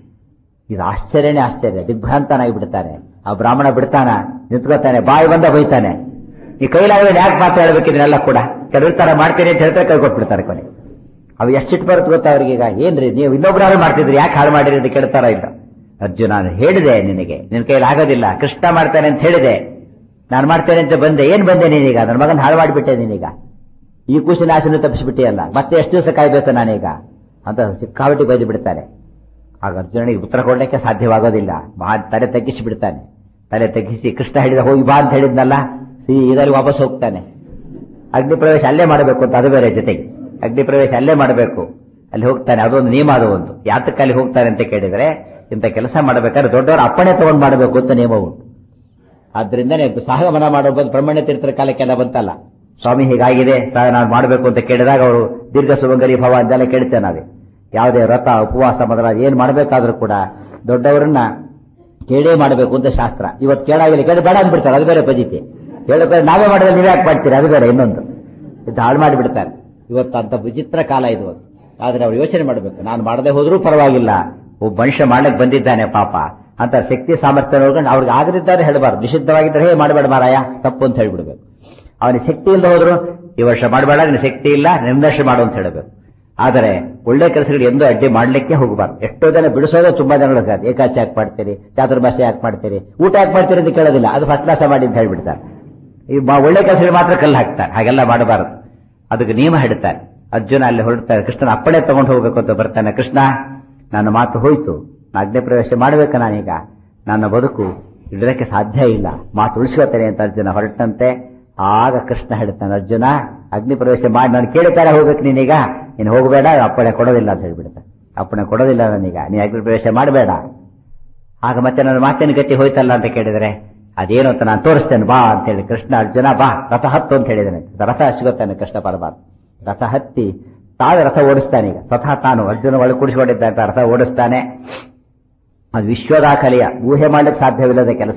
ಇದು ಆಶ್ಚರ್ಯನೇ ಆಶ್ಚರ್ಯ. ದಿಗ್ಭ್ರಾಂತನಾಗಿ ಬಿಡ್ತಾನೆ. ಆ ಬ್ರಾಹ್ಮಣ ಬಿಡ್ತಾನ, ನಿಂತ್ಕೋತಾನೆ, ಬಾಯಿ ಬಂದ ಬೈತಾನೆ. ಈ ಕೈಲಾಗದೆ ಯಾಕೆ ಮಾತು ಹೇಳ್ಬೇಕಿದ್ರೆಲ್ಲ ಕೂಡ ಕೆಲವರು ತರ ಮಾಡ್ತೀನಿ ಅಂತ ಹೇಳ್ತಾರೆ, ಕೈ ಕೊಟ್ಬಿಡ್ತಾರೆ ಕೊನೆ. ಅವು ಎಷ್ಟಿಟ್ಟು ಬರುತ್ತೆ ಗೊತ್ತಾ ಅವ್ರಿಗೆ. ಈಗ ಏನ್ರಿ ನೀವು ಇನ್ನೊಬ್ರು ಮಾಡ್ತಿದ್ರಿ, ಯಾಕೆ ಹಾಳು ಮಾಡಿರಿ ಅಂತ ಕೇಳ್ತಾರ ಇಲ್ಲ. ಅರ್ಜುನ ನಾನು ಹೇಳಿದೆ ನಿನಗೆ, ನಿನ್ನ ಕೈಲಿ ಆಗೋದಿಲ್ಲ, ಕೃಷ್ಣ ಮಾಡ್ತಾನೆ ಅಂತ ಹೇಳಿದೆ, ನಾನು ಮಾಡ್ತೇನೆ ಅಂತ ಬಂದೆ. ಏನ್ ಬಂದೆ ನೀನೀಗ? ನನ್ನ ಮಗನ ಹಾಳು ಮಾಡಿಬಿಟ್ಟೆ ನೀನೀಗ. ಈ ಕೂಸಿನ ಆಸೆನೂ ತಪ್ಪಿಸಿಬಿಟ್ಟಿಯಲ್ಲ, ಮತ್ತೆ ಎಷ್ಟು ದಿವಸ ಕಾಯ್ಬೇಕು ನಾನೀಗ ಅಂತ ಸಿಕ್ಕಾಬಿಟ್ಟು ಬೈದು ಬಿಡ್ತಾನೆ. ಆಗ ಅರ್ಜುನನಿಗೆ ಉತ್ತರ ಕೊಡಲಿಕ್ಕೆ ಸಾಧ್ಯವಾಗೋದಿಲ್ಲ. ಮಹಾ ತಲೆ ತಗ್ಗಿಸಿ ಬಿಡ್ತಾನೆ. ತಲೆ ತಗ್ಗಿಸಿ ಕೃಷ್ಣ ಹೇಳಿದ ಹೋಗಿ ಬಾ ಅಂತ ಹೇಳಿದ್ನಲ್ಲ, ಸೀದಲ್ಲಿ ವಾಪಸ್ ಹೋಗ್ತಾನೆ. ಅಗ್ನಿ ಪ್ರವೇಶ ಅಲ್ಲೇ ಮಾಡಬೇಕು ಅಂತ, ಅದು ಬೇರೆ ಜೊತೆಗೆ ಅಗ್ನಿ ಪ್ರವೇಶ ಅಲ್ಲೇ ಮಾಡಬೇಕು. ಅಲ್ಲಿ ಹೋಗ್ತಾನೆ, ಅದೊಂದು ನಿಯಮ. ಅದು ಒಂದು ಯಾತಕ್ಕೆ ಅಲ್ಲಿ ಹೋಗ್ತಾನೆ ಅಂತ ಕೇಳಿದ್ರೆ, ಇಂಥ ಕೆಲಸ ಮಾಡಬೇಕಾದ್ರೆ ದೊಡ್ಡವರ ಅಪ್ಪಣೆ ತಗೊಂಡು ಮಾಡಬೇಕು ಅಂತ ನಿಯಮ ಉಂಟು. ಆದ್ರಿಂದನೇ ಸಹಗಮನ ಮಾಡೋ ಬಂದು ಬ್ರಹ್ಮಣ್ಯ ತೀರ್ಥರ ಕಾಲಕ್ಕೆಲ್ಲ ಬಂತಲ್ಲ, ಸ್ವಾಮಿ ಹೀಗಾಗಿದೆ ಸಹ ನಾನು ಮಾಡಬೇಕು ಅಂತ ಕೇಳಿದಾಗ ಅವರು ದೀರ್ಘ ಸುಮಂಗರಿ ಭವ ಅಂತೆಲ್ಲ ಕೇಳ್ತೇವೆ ನಾವೇ. ಯಾವುದೇ ವ್ರತ ಉಪವಾಸ ಮೊದಲಾದ ಏನ್ ಮಾಡಬೇಕಾದ್ರೂ ಕೂಡ ದೊಡ್ಡವರನ್ನ ಕೇಳೇ ಮಾಡಬೇಕು ಅಂತ ಶಾಸ್ತ್ರ. ಇವತ್ತು ಕೇಳಾಗಿಲ್ಲ, ಕೇಳಿ ಬೇಡ ಅಂದ್ಬಿಡ್ತಾರೆ, ಅದು ಬೇರೆ ಪದ್ಧತಿ. ಹೇಳಬೇಕಾದ್ರೆ ನಾವೇ ಮಾಡಿದ್ರೆ ನೀವೇ ಯಾಕೆ ಮಾಡ್ತೀರಿ, ಅದು ಬೇರೆ ಇನ್ನೊಂದು. ಇದು ಹಾಳು ಮಾಡಿಬಿಡ್ತಾರೆ. ಇವತ್ತು ಅಂತ ವಿಚಿತ್ರ ಕಾಲ ಇದು. ಆದ್ರೆ ಅವ್ರು ಯೋಚನೆ ಮಾಡಬೇಕು, ನಾನು ಮಾಡದೆ ಹೋದ್ರೂ ಪರವಾಗಿಲ್ಲ, ಒಬ್ಬ ಮನುಷ್ಯ ಮಾಡಕ್ಕೆ ಬಂದಿದ್ದಾನೆ ಪಾಪ ಅಂತ ಶಕ್ತಿ ಸಾಮರ್ಥ್ಯ ನೋಡ್ಕೊಂಡು ಅವ್ರಿಗೆ ಆಗದಿದ್ದಾರೆ ಹೇಳಬಾರ್ದು. ನಿಷಿದ್ಧವಾಗಿದ್ದರೆ ಹೇ ಮಾಡಬೇಡ ಮಾರಾಯ, ತಪ್ಪು ಅಂತ ಹೇಳ್ಬಿಡ್ಬೇಕು. ಅವನಿಗೆ ಶಕ್ತಿ ಇಲ್ಲದೆ ಹೋದ್ರು ಈ ವರ್ಷ ಮಾಡಬೇಡ, ನಿನ್ನ ಶಕ್ತಿ ಇಲ್ಲ, ನಿರ್ಲಕ್ಷ್ಯ ಮಾಡು ಅಂತ ಹೇಳಬೇಕು. ಆದರೆ ಒಳ್ಳೆ ಕೆಲಸಗಳು ಎಂದೂ ಅಡ್ಡಿ ಮಾಡ್ಲಿಕ್ಕೆ ಹೋಗಬಾರ್ದು. ಎಷ್ಟೋ ಜನ ಬಿಡಿಸೋದೇ ತುಂಬಾ ಜನಗಳು ಸಾಧ್ಯ. ಏಕಾಚಿ ಯಾಕೆ ಮಾಡ್ತೀರಿ, ಚಾತುರ್ಮಾಸ ಯಾಕೆ ಮಾಡ್ತೀರಿ, ಊಟ ಯಾಕೆ ಮಾಡ್ತೀರಿ ಅಂತ ಕೇಳೋದಿಲ್ಲ, ಅದು ಫಸ್ಟ್ ಕ್ಲಾಸ ಮಾಡಿ ಅಂತ ಹೇಳ್ಬಿಡ್ತಾರೆ. ಈ ಒಳ್ಳೆ ಕೆಲಸಗಳು ಮಾತ್ರ ಕಲ್ಲು ಹಾಕ್ತಾರೆ. ಹಾಗೆಲ್ಲ ಮಾಡಬಾರದು, ಅದಕ್ಕೆ ನಿಯಮ ಹಿಡ್ತಾರೆ. ಅರ್ಜುನ ಅಲ್ಲಿ ಹೊರಡ್ತಾರೆ, ಕೃಷ್ಣನ ಅಪ್ಪಣೆ ತಗೊಂಡು ಹೋಗ್ಬೇಕು ಅಂತ ಬರ್ತಾನೆ. ಕೃಷ್ಣ ನನ್ನ ಮಾತು ಹೋಯ್ತು, ಅಗ್ನಿ ಪ್ರವೇಶ ಮಾಡಬೇಕು ನಾನೀಗ, ನನ್ನ ಬದುಕು ಇಡಲಿಕ್ಕೆ ಸಾಧ್ಯ ಇಲ್ಲ, ಮಾತು ಉಳಿಸ್ಕೋತೇನೆ ಅಂತ ಅರ್ಜುನ ಹೊರಟಂತೆ. ಆಗ ಕೃಷ್ಣ ಹೇಳ್ತಾನೆ, ಅರ್ಜುನ ಅಗ್ನಿ ಪ್ರವೇಶ ಮಾಡಿ ನಾನು ಕೇಳ್ತಾರೆ ಹೋಗ್ಬೇಕು ನೀನೀಗ, ನೀನು ಹೋಗಬೇಡ, ಅಪ್ಪಣೆ ಕೊಡೋದಿಲ್ಲ ಅಂತ ಹೇಳ್ಬಿಡ್ತಾನೆ. ಅಪ್ಪಣೆ ಕೊಡೋದಿಲ್ಲ ನಾನೀಗ, ನೀ ಅಗ್ನಿ ಪ್ರವೇಶ ಮಾಡಬೇಡ. ಆಗ ಮತ್ತೆ ನನ್ನ ಮಾತಿನ ಗತಿ ಹೋಯ್ತಲ್ಲ ಅಂತ ಕೇಳಿದರೆ, ಅದೇನು ಅಂತ ನಾನು ತೋರಿಸ್ತೇನೆ ಬಾ ಅಂತ ಹೇಳಿ ಕೃಷ್ಣ ಅರ್ಜುನ ಬಾ ರಥ ಹತ್ತು ಅಂತ ಹೇಳಿದ್ದಾನೆ. ರಥ ಹಚ್ಚಿಗೊತ್ತಾನೆ ಕೃಷ್ಣ ಪರಮಾತ್ಮ. ರಥ ಹತ್ತಿ ತಾವೇ ರಥ ಓಡಿಸ್ತಾನೆ. ಈಗ ಸ್ವತಃ ತಾನು ಅರ್ಜುನ ಒಳಗೆ ಕುಡಿಸಿಕೊಂಡಿದ್ದಂತ ರಥ ಓಡಿಸ್ತಾನೆ. ಅದು ವಿಶ್ವದಾಖಲೆಯ ಊಹೆ ಮಾಡಲಿಕ್ಕೆ ಸಾಧ್ಯವಿಲ್ಲದ ಕೆಲಸ.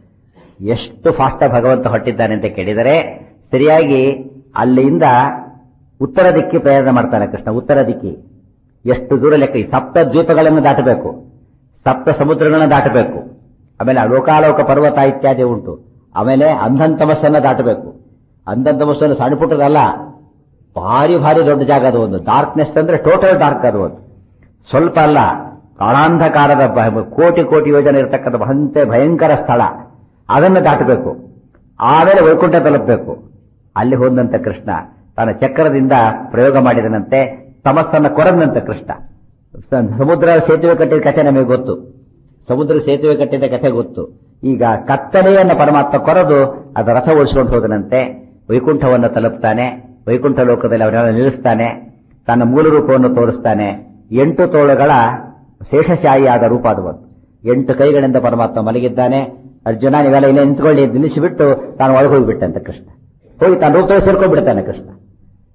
ಎಷ್ಟು ಫಾಸ್ಟ್ ಭಗವಂತ ಹೊಟ್ಟಿದ್ದಾನೆ ಅಂತ ಕೇಳಿದರೆ, ಸರಿಯಾಗಿ ಅಲ್ಲಿಂದ ಉತ್ತರ ದಿಕ್ಕಿ ಪ್ರಯಾಣ ಮಾಡ್ತಾನೆ ಕೃಷ್ಣ. ಉತ್ತರ ದಿಕ್ಕಿ ಎಷ್ಟು ದೂರ ಲೆಕ್ಕ, ಈ ಸಪ್ತ ದ್ವೀಪಗಳನ್ನು ದಾಟಬೇಕು, ಸಪ್ತ ಸಮುದ್ರಗಳನ್ನು ದಾಟಬೇಕು, ಆಮೇಲೆ ಲೋಕಾಲೋಕ ಪರ್ವತ ಇತ್ಯಾದಿ ಉಂಟು, ಆಮೇಲೆ ಅಂಧಂತಮಸ್ಸನ್ನು ದಾಟಬೇಕು. ಅಂಧಂತಮಸ್ಸನ್ನು ಸಣ್ಣ ಪುಟ್ಟದಲ್ಲ, ಭಾರಿ ಭಾರಿ ದೊಡ್ಡ ಜಾಗ ಅದು. ಒಂದು ಡಾರ್ಕ್ನೆಸ್ ಅಂದ್ರೆ ಟೋಟಲ್ ಡಾರ್ಕ್ ಅದು. ಒಂದು ಸ್ವಲ್ಪ ಅಲ್ಲ, ಕಾಳಾಂಧಕಾರದ ಕೋಟಿ ಕೋಟಿ ಯೋಜನೆ ಇರತಕ್ಕಂಥ ಅಂತೆ ಭಯಂಕರ ಸ್ಥಳ, ಅದನ್ನು ದಾಟಬೇಕು. ಆಮೇಲೆ ವೈಕುಂಠ ತಲುಪಬೇಕು. ಅಲ್ಲಿ ಹೋದಂತ ಕೃಷ್ಣ ತನ್ನ ಚಕ್ರದಿಂದ ಪ್ರಯೋಗ ಮಾಡಿದನಂತೆ, ತಮಸ್ಸನ್ನು ಕೊರದಂತೆ ಕೃಷ್ಣ. ಸಮುದ್ರ ಸೇತುವೆ ಕಟ್ಟಿದ ಕಥೆ ನಮಗೆ ಗೊತ್ತು, ಸಮುದ್ರ ಸೇತುವೆ ಕಟ್ಟಿದ ಕಥೆ ಗೊತ್ತು. ಈಗ ಕತ್ತಲೆಯನ್ನು ಪರಮಾತ್ಮ ಕೊರೆದು ಅದರ ರಥ ಓಡಿಸಿಕೊಂಡು ಹೋದನಂತೆ, ವೈಕುಂಠವನ್ನು ತಲುಪ್ತಾನೆ. ವೈಕುಂಠ ಲೋಕದಲ್ಲಿ ಅವರನ್ನು ನಿಲ್ಲಿಸ್ತಾನೆ, ತನ್ನ ಮೂಲ ರೂಪವನ್ನು ತೋರಿಸ್ತಾನೆ. ಎಂಟು ತೋಳುಗಳ ಶೇಷಶಾಹಿಯಾದ ರೂಪ ಅದು. ಎಂಟು ಕೈಗಳಿಂದ ಪರಮಾತ್ಮ ಮಲಗಿದ್ದಾನೆ. ಅರ್ಜುನ ನೀವೆಲ್ಲ ಇಲ್ಲೇ ನಿಂತ್ಕೊಳ್ಳಿ ನಿಲ್ಲಿಸಿಬಿಟ್ಟು ತಾನು ಒಳಗೆ ಹೋಗಿಬಿಟ್ಟಂತೆ ಕೃಷ್ಣ. ಹೋಗಿ ತಾನು ರೂಪ ಸೇರ್ಕೊಂಡ್ಬಿಡ್ತಾನೆ ಕೃಷ್ಣ.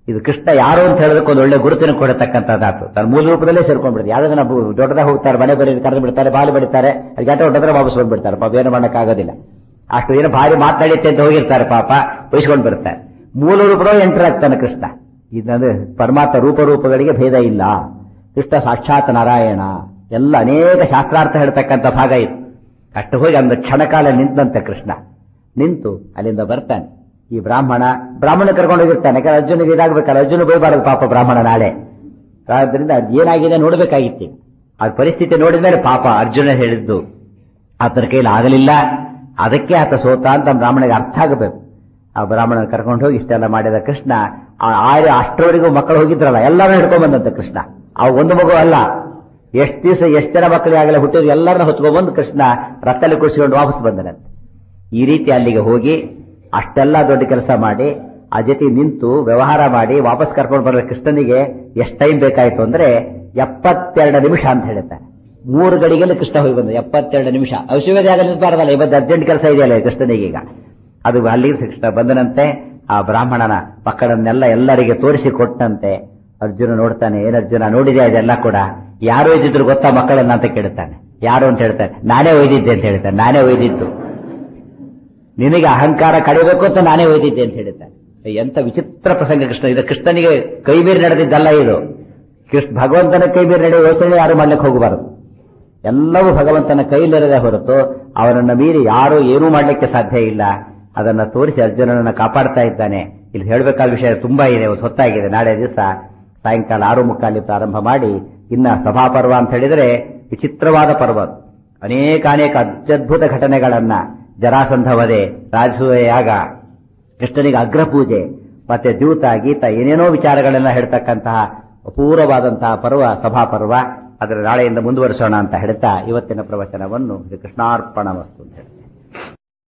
ಇದು ಕೃಷ್ಣ ಯಾರು ಅಂತ ಹೇಳೋದಕ್ಕೆ ಒಂದು ಒಳ್ಳೆ ಗುರುತಿನ ಕೊಡತಕ್ಕಂಥದ್ದಾತು. ತನ್ನ ಮೂಲ ರೂಪದಲ್ಲೇ ಸೇರ್ಕೊಂಡ್ಬಿಡ್ತಾರೆ. ಯಾವ್ದು ನಾವು ದೊಡ್ಡದಾಗ ಹೋಗ್ತಾರೆ, ಮನೆ ಬರೀ ಕರೆದು ಬಿಡ್ತಾರೆ, ಬಾಲು ಬಿಡ್ತಾರೆ, ಅದು ಗಂಟೆ ಹೊಟ್ಟದ್ರೆ ವಾಪಸ್ ಬಂದ್ಬಿಡ್ತಾರೆ. ಪಾಪ ಏನು ಮಾಡೋಕ್ಕಾಗೋದಿಲ್ಲ. ಅಷ್ಟು ಏನೋ ಭಾರಿ ಮಾತಾಡಿತ್ತೆ ಅಂತ ಹೋಗಿರ್ತಾರೆ, ಪಾಪ ಬಯಸ್ಕೊಂಡು ಬರ್ತಾರೆ. ಮೂಲ ರೂಪದೋ ಎಂಟರ್ ಆಗ್ತಾನೆ ಕೃಷ್ಣ. ಇದಂದ್ರೆ ಪರಮಾತ್ಮ ರೂಪರೂಪಗಳಿಗೆ ಭೇದ ಇಲ್ಲ. ಕೃಷ್ಣ ಸಾಕ್ಷಾತ್ ನಾರಾಯಣ. ಎಲ್ಲ ಅನೇಕ ಶಾಸ್ತ್ರಾರ್ಥ ಹೇಳ್ತಕ್ಕಂಥ ಭಾಗ ಇದು. ಅಷ್ಟು ಹೋಗಿ ಒಂದು ಕ್ಷಣಕಾಲ ನಿಂತಂತೆ ಕೃಷ್ಣ. ನಿಂತು ಅಲ್ಲಿಂದ ಬರ್ತಾನೆ. ಈ ಬ್ರಾಹ್ಮಣ ಬ್ರಾಹ್ಮಣ ಕರ್ಕೊಂಡು ಹೋಗಿರ್ತಾನೆ. ಯಾಕಂದ್ರೆ ಅರ್ಜುನಿಗೆ ಇದಾಗಬೇಕಲ್ಲ, ಅರ್ಜುನ ಬೈಬಾರದು ಪಾಪ ಬ್ರಾಹ್ಮಣ ನಾಳೆ. ಆದ್ರಿಂದ ಅದು ಏನಾಗಿದೆ ನೋಡ್ಬೇಕಾಗಿತ್ತು. ಆ ಪರಿಸ್ಥಿತಿ ನೋಡಿದ್ಮೇಲೆ ಪಾಪ ಅರ್ಜುನ ಹೇಳಿದ್ದು ಆತನ ಕೈಲಿ ಆಗಲಿಲ್ಲ, ಅದಕ್ಕೆ ಆತ ಸೋತ ಅಂತ ಬ್ರಾಹ್ಮಣಿಗೆ ಅರ್ಥ ಆಗಬೇಕು. ಆ ಬ್ರಾಹ್ಮಣನ ಕರ್ಕೊಂಡು ಹೋಗಿ ಇಷ್ಟೆಲ್ಲ ಮಾಡಿದ ಕೃಷ್ಣ. ಆರು ಅಷ್ಟರವರೆಗೂ ಮಕ್ಕಳು ಹೋಗಿದ್ರಲ್ಲ, ಎಲ್ಲರೂ ಹಿಡ್ಕೊಂಡ್ ಬಂದಂತೆ ಕೃಷ್ಣ. ಆ ಒಂದು ಮಗು ಅಲ್ಲ, ಎಷ್ಟು ದಿವಸ ಎಷ್ಟು ಜನ ಮಕ್ಕಳಿಗೆ ಆಗಲೇ ಹುಟ್ಟಿದ್ರು ಎಲ್ಲರನ್ನ ಹೊತ್ಕೊಂಡ್ಬಂದು ಕೃಷ್ಣ ರಥದಲ್ಲಿ ಕುಡಿಸಿಕೊಂಡು ವಾಪಸ್ ಬಂದನಂತೆ. ಈ ರೀತಿ ಅಲ್ಲಿಗೆ ಹೋಗಿ ಅಷ್ಟೆಲ್ಲ ದೊಡ್ಡ ಕೆಲಸ ಮಾಡಿ ಆ ಜೊತೆ ನಿಂತು ವ್ಯವಹಾರ ಮಾಡಿ ವಾಪಸ್ ಕರ್ಕೊಂಡು ಬರೋ ಕೃಷ್ಣನಿಗೆ ಎಷ್ಟು ಟೈಮ್ ಬೇಕಾಯ್ತು ಅಂದ್ರೆ ಎಪ್ಪತ್ತೆರಡು ನಿಮಿಷ ಅಂತ ಹೇಳ್ತಾರೆ. ಮೂರು ಗಡಿಗೆಲ್ಲಿ ಕೃಷ್ಣ ಹೋಗಿ ಬಂದ ಎಪ್ಪತ್ತೆರಡು ನಿಮಿಷ. ಔಷಧಿ ಆಗಲಿ ನಿಲ್ಬಾರ್ದಲ್ಲ, ಇವತ್ತು ಅರ್ಜೆಂಟ್ ಕೆಲಸ ಇದೆಯಲ್ಲ ಕೃಷ್ಣನಿಗೀಗ. ಅದು ಅಲ್ಲಿಗೆ ಕೃಷ್ಣ ಬಂದನಂತೆ. ಆ ಬ್ರಾಹ್ಮಣನ ಮಕ್ಕಳನ್ನೆಲ್ಲ ಎಲ್ಲರಿಗೆ ತೋರಿಸಿ ಕೊಟ್ಟಂತೆ. ಅರ್ಜುನ ನೋಡ್ತಾನೆ, ಏನ್ ಅರ್ಜುನ ನೋಡಿದೆ ಇದೆಲ್ಲ ಕೂಡ, ಯಾರು ಒಯ್ದಿದ್ರು ಗೊತ್ತಾ ಮಕ್ಕಳನ್ನ ಅಂತ ಕೇಳ್ತಾನೆ. ಯಾರು ಅಂತ ಹೇಳ್ತಾನೆ, ನಾನೇ ಒಯ್ದಿದ್ದೆ ಅಂತ ಹೇಳ್ತಾನೆ. ನಾನೇ ಒಯ್ದಿದ್ದು, ನಿನಗೆ ಅಹಂಕಾರ ಕಡಿಬೇಕು ಅಂತ ನಾನೇ ಒಯ್ದಿದ್ದೆ ಅಂತ ಹೇಳ್ತಾನೆ. ಎಂತ ವಿಚಿತ್ರ ಪ್ರಸಂಗ ಕೃಷ್ಣ. ಇದು ಕೃಷ್ಣನಿಗೆ ಕೈ ಮೀರಿ ನಡೆದಿದ್ದಲ್ಲ ಇದು. ಕೃಷ್ಣ ಭಗವಂತನ ಕೈ ಮೀರಿ ನಡೆಯುವ ಯೋಚನೆ ಯಾರು ಮಾಡ್ಲಿಕ್ಕೆ ಹೋಗಬಾರದು. ಎಲ್ಲವೂ ಭಗವಂತನ ಕೈಲಿರದೆ ಹೊರತು ಅವನನ್ನ ಮೀರಿ ಯಾರು ಏನೂ ಮಾಡ್ಲಿಕ್ಕೆ ಸಾಧ್ಯ ಇಲ್ಲ. ಅದನ್ನ ತೋರಿಸಿ ಅರ್ಜುನನನ್ನ ಕಾಪಾಡ್ತಾ ಇದ್ದಾನೆ. ಇಲ್ಲಿ ಹೇಳಬೇಕಾದ ವಿಷಯ ತುಂಬಾ ಇದೆ, ಹೊತ್ತಾಗಿದೆ. ನಾಳೆ ದಿವಸ ಸಾಯಂಕಾಲ ಆರು ಮುಕ್ಕಾಲಿ ಪ್ರಾರಂಭ ಮಾಡಿ ಇನ್ನ ಸಭಾಪರ್ವ ಅಂತ ಹೇಳಿದ್ರೆ ವಿಚಿತ್ರವಾದ ಪರ್ವ. ಅನೇಕ ಅನೇಕ ಅತ್ಯದ್ಭುತ ಘಟನೆಗಳನ್ನ, ಜರಾಸಂಧ ವಧೆ, ರಾಜಸೂಯ ಯಾಗ, ಕೃಷ್ಣನಿಗೆ ಅಗ್ರಪೂಜೆ, ಮತ್ತೆ ದ್ಯೂತ ಗೀತ ಏನೇನೋ ವಿಚಾರಗಳೆಲ್ಲ ಹೇಳ್ತಕ್ಕಂತಹ ಅಪೂರ್ವವಾದಂತಹ ಪರ್ವ ಸಭಾಪರ್ವ. ಅದರ ನಾಳೆಯಿಂದ ಮುಂದುವರಿಸೋಣ ಅಂತ ಹೇಳ್ತಾ ಇವತ್ತಿನ ಪ್ರವಚನವನ್ನು ಕೃಷ್ಣಾರ್ಪಣ ವಸ್ತು ಅಂತ ಹೇಳಿ